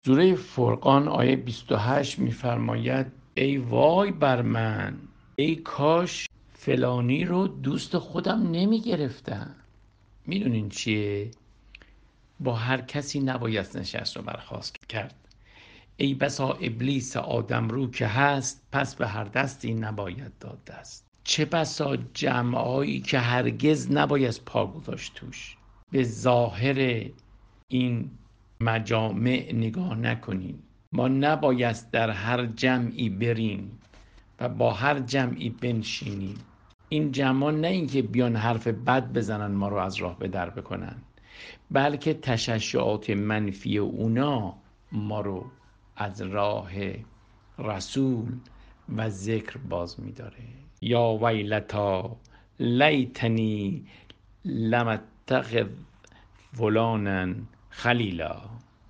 سوره فرقان آیه 28 میفرماید ای وای بر من، ای کاش فلانی رو دوست خودم نمیگرفتم. میدونین چیه؟ با هر کسی نباید نشست و برخاست کرد. ای بسا ابلیس آدم رو که هست، پس به هر دستی نباید داد دست. چه بسا جمعایی که هرگز نباید پا گذاشت توش. به ظاهر این مجامع نگاه نکنیم. ما نباید در هر جمعی بریم و با هر جمعی بنشینیم. این جمع نه اینکه بیان حرف بد بزنن ما رو از راه به در بکنن، بلکه تششعات منفی اونا ما رو از راه رسول و ذکر باز می‌داره. یا ویلتا لیتنی لم اتخذ فلانا خلیلا.